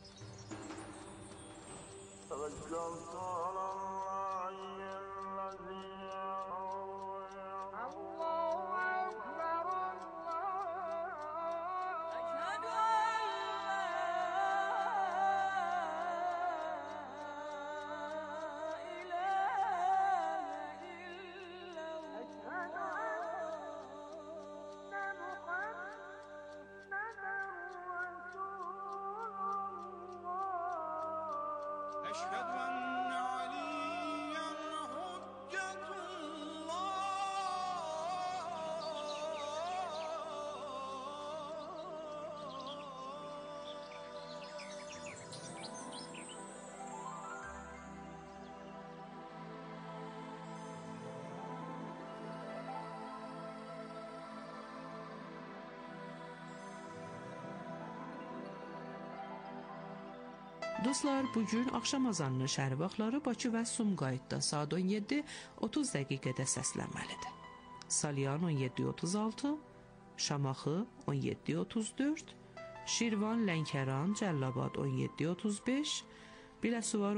Dostlar, bugün axşam azanının şəhər vaxtları Bakı və Sumqayıtda saat 17:30 dəqiqədə səslənməlidir. Salyan 17:36, Şamaxı 17:34, Şirvan, Lənkəran, Cəllabad 17:35, Biləsuvar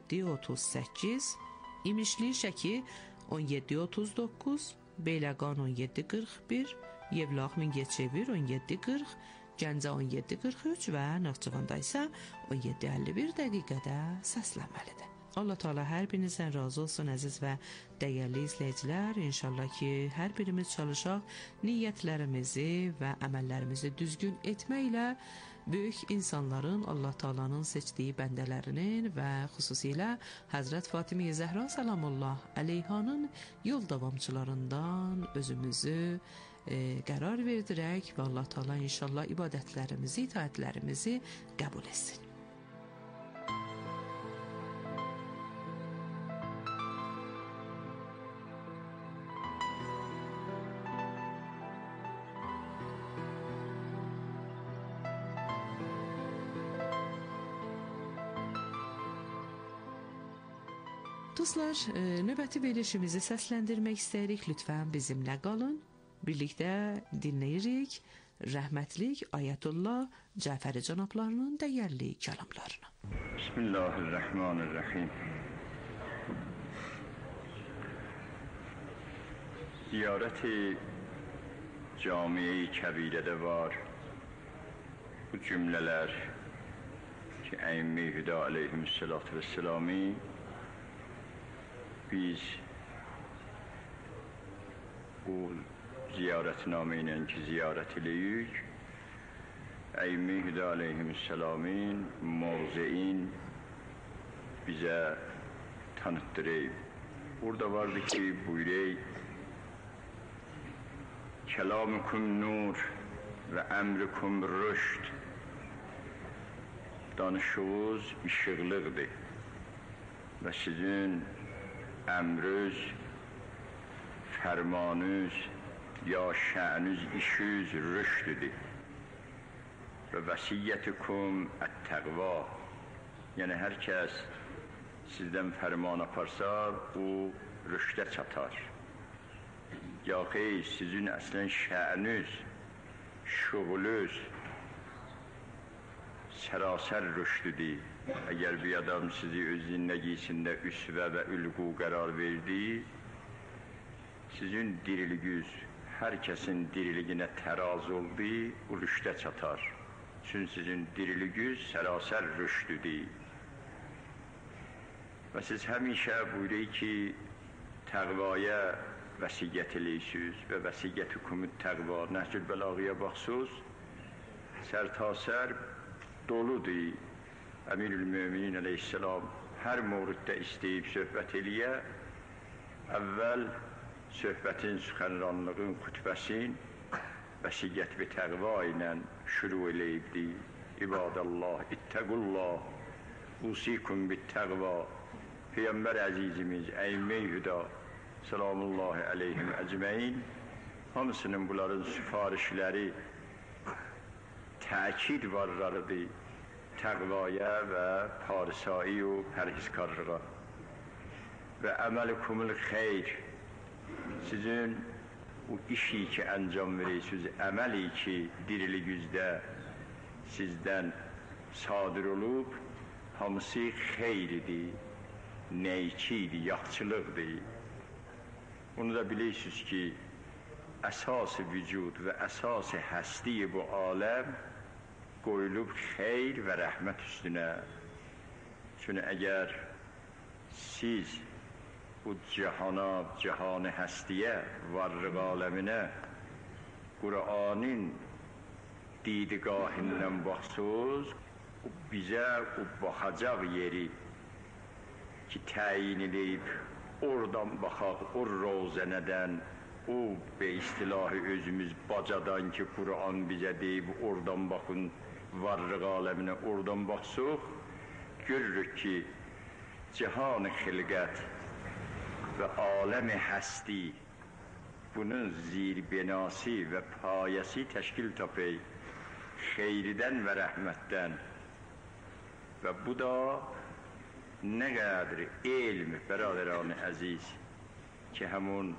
17:38, İmişli, Şəki 17:39, Beyləqan 17:41, Yevlax, Mingəçevir 17:40, Gəncə 17:43 və Naxçıvanda isə 17:51 dəqiqədə səslənməlidir. Allah Teala hər birinizdən razı olsun əziz və dəyərli izləyicilər. İnşallah ki, hər birimiz çalışaq niyyətlərimizi və əməllərimizi düzgün etməklə böyük insanların, Allah Teala'nın seçdiyi bəndələrinin və xüsusilə Həzrət Fatimə Zəhra Səlamullah əleyhanın yol davamçılarından özümüzü qərar verdirək və Allah Teala inşallah ibadətlərimizi, itaətlərimizi qəbul etsin. Dostlar, növbəti verilişimizi səsləndirmək istəyirik. Lütfən bizimlə qalın. Birlikdə dinləyirik rəhmətlik Ayətullah Cəfəri cənablarının dəyərli kəlamlarına. Bismillahirrahmanirrahim. Ziyareti camiye-i kəbirədə var bu cümlələr ki, Əimmi Hüda aleyhissalatu vesselami biz bu ziyarətnamə ilə ki, ziyarət eləyik, Əimmi Hüda aleyhissalamın mavzein bizə tanıttırayım. Orada vardı ki, buyurayım, Kəlamükum nur və əmrükum rüşd. Danışığınız işıqlıqdır və sizin əmrüz, fərmanüz, ya şənüz, işüz rüşdüdür. Və vəsiyyətikum ət-təqva. Yəni, hər kəs sizdən fərman aparsa, bu rüşdə çatar. Ya xeyr, sizin əslən şənüz, şuğulüz, sərasər rüşdüdür. Əgər bir adam sizi öz zindəgisində üsvə və ülqu qərar verdi, sizin diriliğiniz hər kəsin diriliğinə təraz oldu, bu rüşdə çatar. Çünki sizin diriliğiniz sərasər rüşdüdür. Və siz həmişə buyuruyor ki, təqvaya vəsiyyət eləyirsiniz və vəsiyyətikum təqva. Nəhcül Bəlağıya baxsınız, sərtasər doludur. Əmirül-Möminin əleyhissalam hər mövriddə istəyib söhbət eləyə, əvvəl söhbətin, süxənranlığın, xütbəsin vəsiyyət və təqva ilə şüru eləyibdi. İbadallah, ittəqullah, usikum bit təqva. Peyyəmbər əzizimiz Əimmi Hüda salamullahi aleyhim əcməin hamısının bunların sifarişləri təkid varlarıdır təqvaya və parisai və pərhizkarlığa və əməlikumul xeyr. Sizin o işi ki əncam verirsiniz, əməli ki diriliğinizdə sizdən sadir olub, hamısı xeyridir, neykidir, yaxçılıqdır. Onu da bilirsiniz ki, əsas-ı vücud və əsas-ı həsti bu aləm qoyulub xeyr və rəhmət üstünə. Çünki əgər siz bu cihana, cihan-ı həstiyə, varlıq aləminə Qur'anın didiqahından baxsınız, bizə o baxacaq yeri ki, təyin edib, oradan baxaq, o rozənədən, o be istilahi özümüz bacadan ki, Qur'an bizə deyib, oradan baxın, varlıq aləminə, oradan baxsıq, görürük ki, cihan-ı xilqət və aləm-i həsti bunun zirbinası və payəsi təşkil tapır xeyridən və rəhmətdən və bu da nə qədər elm, bəradəran əziz ki, həmun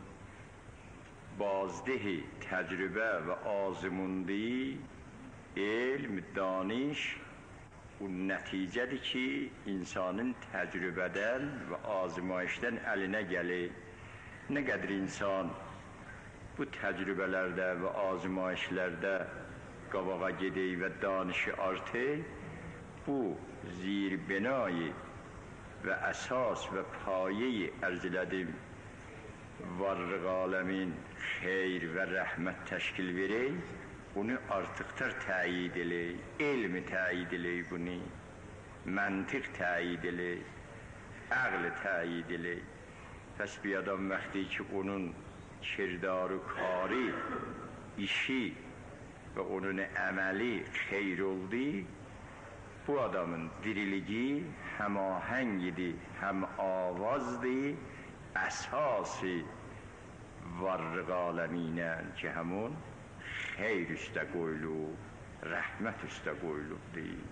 bazdehi təcrübə və azmundi elm, daniş bu nəticədir ki, insanın təcrübədən və azmayişdən əlinə gəlir. Nə qədər insan bu təcrübələrdə və azmayişlərdə qabağa gedir və danışı artır, bu zirbinayı və əsas və payeyi ərz elədim varlıq aləmin xeyr və rəhmət təşkil verir, bunu artıqdır təyid eləyir, elmi təyid eləyir bunu, məntiq təyid eləyir, əql təyid eləyir. Pəs bir adam vaxtı ki, onun kirdarı, kari, işi və onun əməli xeyr oldu, bu adamın diriliği həm ahəngidir, həm avazdır, əsası varlıq aləminə ki, həmun xeyr üstə qoyulub, rəhmət üstə qoyulubdur.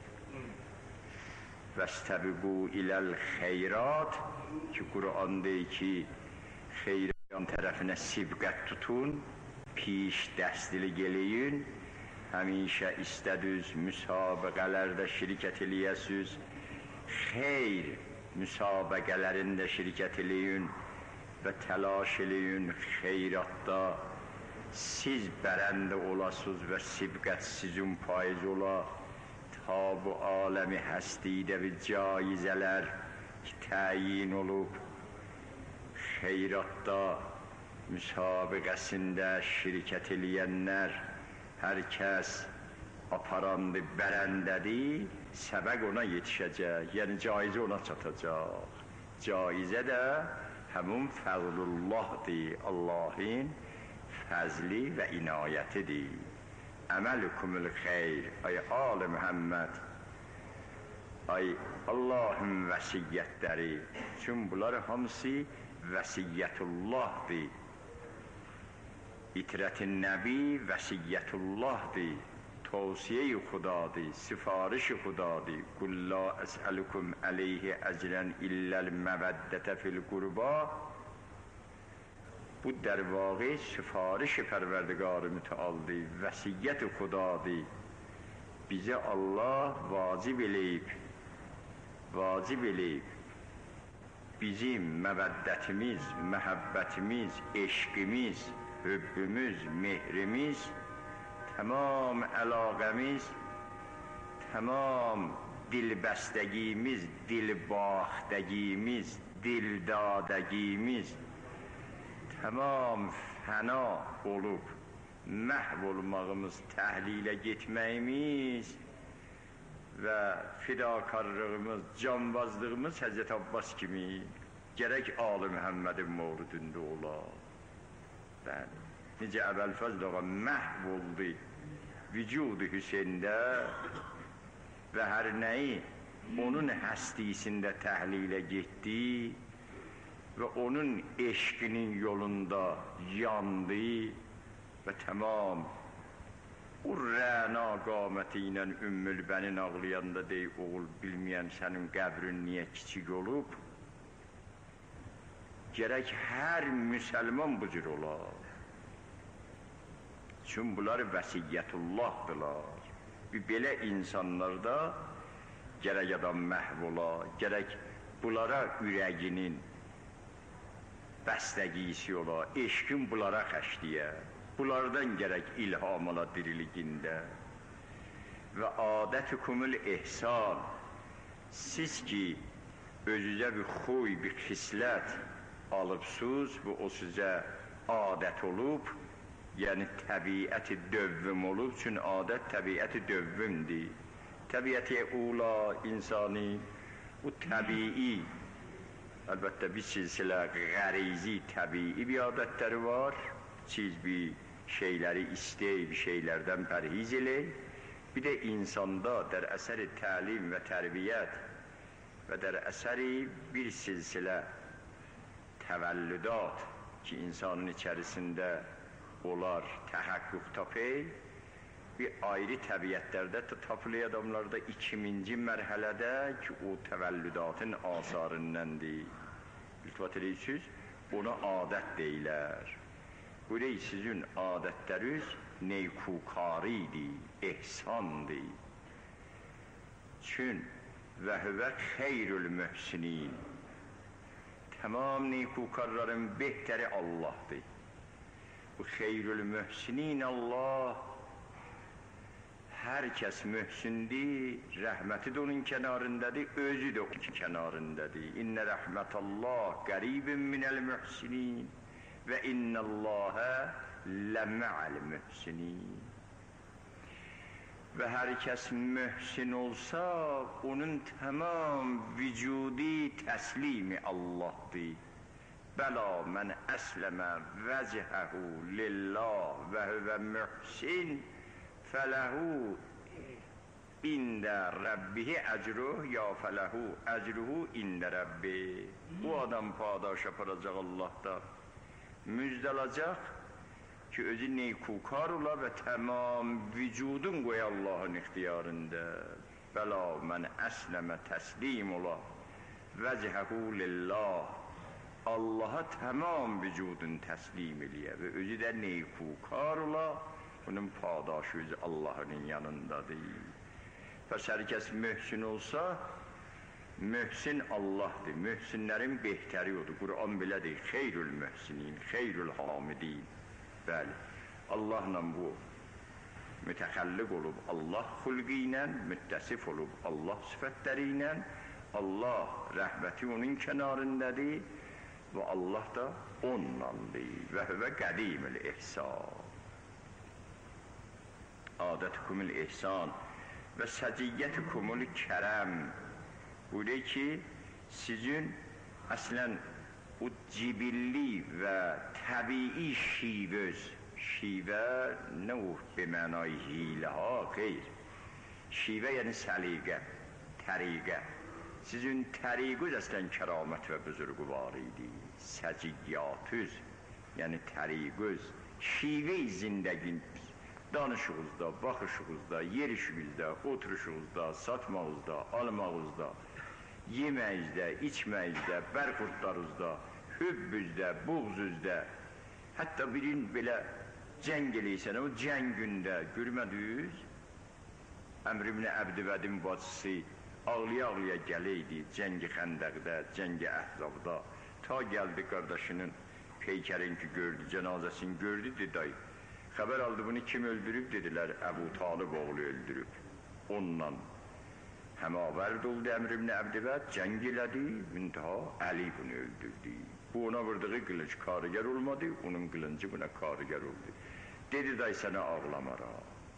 Vəstəbiqu iləl xeyrat ki, Qur'an deyir ki, xeyran tərəfinə sibqət tutun piş dəstlik eləyin. Həmişə istədiniz müsabiqələrdə şirkət eləyəsiniz. Xeyr, müsabiqələrində şirkət eləyin və təlaş eləyin xeyratda. Siz bərəndə olasınız və sibqət sizin payız ola. Ta bu aləmi həstidə bir caizələr təyin olub. Xeyratda, müsabiqəsində şirkət eləyənlər, hər kəs aparandı, bərəndədir, səbəq ona yetişəcək, yəni caizə ona çatacaq. Caizə də həmin fəzlullahdır, Allahın fəzli və inayətidir. Əməlukumul xeyr, ay Ali Muhammed, ay Allahın vəsiyyətləri, çünki bunlar hamısı vəsiyyətullahdır. İtrət-i Nəbi vəsiyyətullahdır, tavsiye-i Xudadır, sifariş-i Xudadır. Qul la əsəlukum əleyhi əcrən illəl məvəddətə fil qurba. Bu در واقع سفارش پروردگار متعالی وصیت خداdır. Bize Allah vacib eləyib bizim məvəddətimiz, məhəbbətimiz, eşqimiz, hübbümüz, mehrimiz, tamam əlaqəmiz, tamam dilbəstəgimiz, dilbaxtəgimiz, dildadəgimiz tamam fəna olub, məhv olmağımız, təhlilə getməyimiz və fidakarlığımız, canbazlığımız Həzrət Abbas kimi gərək Ali Məhəmmədin mövludunda ola. Necə Əbəlfəzl ağa məhv oldu vücudu Hüseyndə və hər nəyi onun həstisində təhlilə getdi və onun eşqinin yolunda yandı və tamam o rəna qaməti ilə Ümmül Bənin ağlayanda deyib, oğul bilməyəm sənin qəbrin niyə kiçik olub? Gərək hər müsəlman bu cür olar. Çünki bunlar vəsiyyətullahdılar. Belə insanlarda gərək adam məhv ola, gərək bunlara ürəyinin bəstəgisi ola, eşqin bunlara xəşliyə, bunlardan gərək ilham ola diriligində. Və adətukumul ihsan, siz ki, özünüzə bir xuy, bir xislət alıbsınız və o sizə adət olub, yəni təbiəti dövvüm olub, çünki adət təbiəti dövvümdir. Təbiəti ula insani, bu təbii, əlbəttə bir silsilə qərizi, təbii bir adətləri var, siz bir şeyləri istəy, bir şeylərdən pərhiz elək, bir də insanda dər əsəri təlim və tərbiyyət və dər əsəri bir silsilə təvəllüdat ki, insanın içərisində olar təhəqqüq tapay, bir ayrı təbiyyətlərdə tapılıyor adamlarda 2-ci mərhələdə ki, o təvəllüdatın asarındandır. İltifat edirsiniz, ona adət deyilər. Burayı sizin adətləriniz neykukaridir, ehsandır. Çün və hüvə xeyrül mühsinin. Tamam neykukarların behtəri Allah'dır. Bu xeyrül mühsinin Allah, hər kəs mühsündür, rəhməti də onun kənarındadır, özü də onun kənarındadır. İnnə rəhmətəllah qəribin minəl mühsinin və innəlləhə ləmə'əl mühsinin. Və hər kəs mühsin olsa, onun tamam vücudi təslimi Allah'dır. Bəla mən əsləmə vəcəhəhu lillah və hüvə mühsin fələhu ində Rabbihi əcruh ya fələhu əcruhu ində Rabbi. Bu adam padaş aparacaq Allah'da. Müjdələcək ki, özü neykukar ola və tamam vücudun qoy Allah'ın ixtiyarında. Bəla mən əsləmə təslim ola vəcəhəhu lillah. Allaha tamam vücudun təslim eləyə və özü də neykukar ola, bunun padaşı özü Allah'ın yanındadır. Pəs hər kəs mühsin olsa, mühsin Allah'dır. Mühsinlərin behtəri odur. Qur'an belə deyir, xeyrül mühsinin, xeyrül hamidin. Bəli, Allahla bu mütəxəlliq olub Allah xulqi ilə, müttəsif olub Allah sifətləri ilə, Allah rəhməti onun kənarındadır və Allah da onlandır. Və hüvə qədimül ihsan. Adətkumul ihsan və səciyyətkumul kərəm. Buyuruyor ki, sizin əslən o cibilli və təbii şivöz, şivə nə o be mənay hilə ha, xeyr. Şivə yəni səliqə, təriqə. Sizin təriqüz əslən kəramət və büzürqü var idi. Səciyyatüz, yəni təriqüz, şivə-i zindəgin, danışığızda, baxışığızda, yerişinizdə, oturuşunuzda, satmağızda, almağızda, yeməyizdə, içməyizdə, bərxurtlarınızda, hübbüzdə, buğzüzdə, hətta birin belə cəng eləysən, o cəngündə görmədiniz, Əmr ibn Əbdivədin bacısı ağlaya-ağlaya gələydi cəngi xəndəqdə, cəngi əhzabda, ta gəldi qardaşının peykərin ki gördü, cənazəsini gördü, dedi, xəbər aldı bunu kim öldürüb, dedilər, Əbu Talib oğlu öldürüb. Onunla həmavərd oldu Əmr ibn Əbdibəd, cəng elədi, müntaha Əli bunu öldürdü. Bu ona vurduğu qılınc karıgər olmadı, onun qılıncı buna karıgər oldu. Dedi, day sənə ağlamara.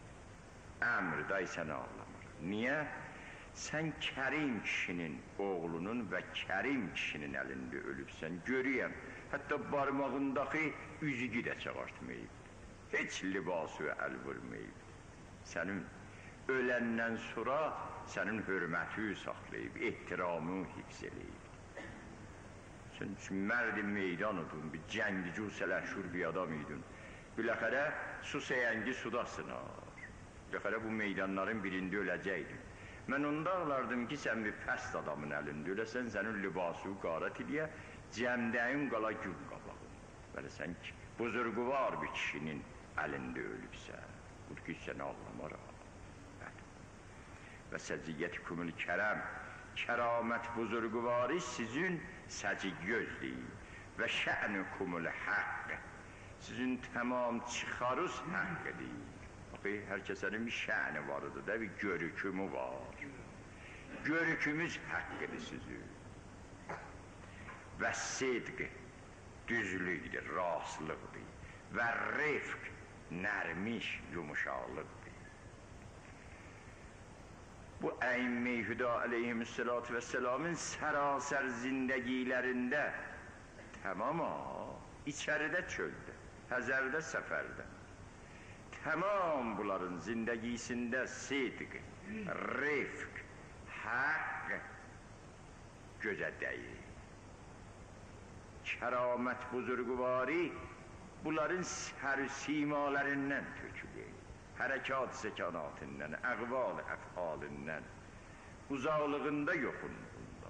Əmr, day sənə ağlamara. Niyə? Sən Kərim kişinin oğlunun və Kərim kişinin əlində ölübsən, görəyəm. Hətta barmağındakı üzüqü də çağartmayıb. Heç libası əl vurmayıb. Sənin öləndən sonra sənin hörməti saxlayıb, ehtiramı hifz eləyib. Sən mərd-i meydan odun, bir cəngici sələşur bir adam idin. Biləxərə su səyəngi suda sınar. Biləxərə bu meydanların birində öləcəkdin. Mən onda ağlardım ki, sən bir pəst adamın əlində öləsən, sənin libası qarət eləyə, cəmdəyin qala gün qabağın. Belə sən ki, buzurqu-var bir kişinin əlində ölübsən. Budur ki, səni ağlamara. Və səciyyət-kumul kərəm, kəramət buzurqu-varı sizin səciyyözdür və şə'n-kumul haqq, sizin tamam çıxarız haqqıdır. Hər kəsənin bir şəni varıdır da, bir görükümü var. Görükümüz haqqıdır sizin. Və sidq, düzlükdür, rastlıqdır. Və rifq, nərmiş, yumuşaqlıqdır. Bu əimmə-i hüda aleyhissalatu vesselamın sərasər zindəgilərində tamam içəridə çöldə, həzərdə, səfərdə. Tamam bunların zindəgisində sidq, rifq, haqq gözə dəyir. Kəramət buzurqvari bunların sər-simalərindən tökülür. Hərəkat səkanatından, əqval əfalindən, uzaqlığında yoxunluğunda.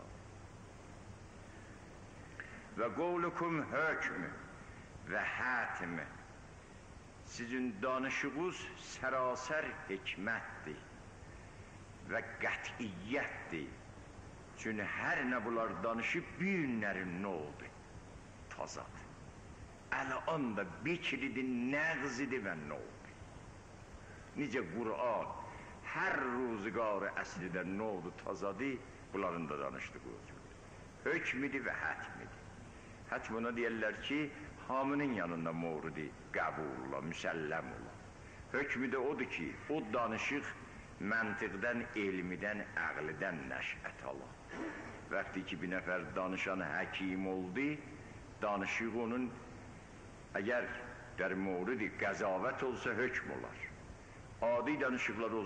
Və qovlukum hökmü və hətmi, sizin danışığınız sərasər hikmətdir və qətiyyətdir. Çünki hər nə bunlar danışıb, bir günlərin nə oldu? Tazadır. Əl-an da bikridir, nəğzidir və nə oldu? Necə Qur'an hər ruziqarı əslidə nə oldu? Tazadır, bunların da danışdığı olacaq. Hökmidir və hətmidir. Hətm ona deyərlər ki, hamının yanında mevrudu qəbulla, müsəlləm ola. Hökmü də odur ki, o danışıq məntiqdən, elmidən, əqlidən nəşət ala. Vaxtı ki, bir nəfər danışan həkim oldu, danışıq onun, əgər der mevrudu qəzavət olsa hökm olar. Adi danışıqlar olsa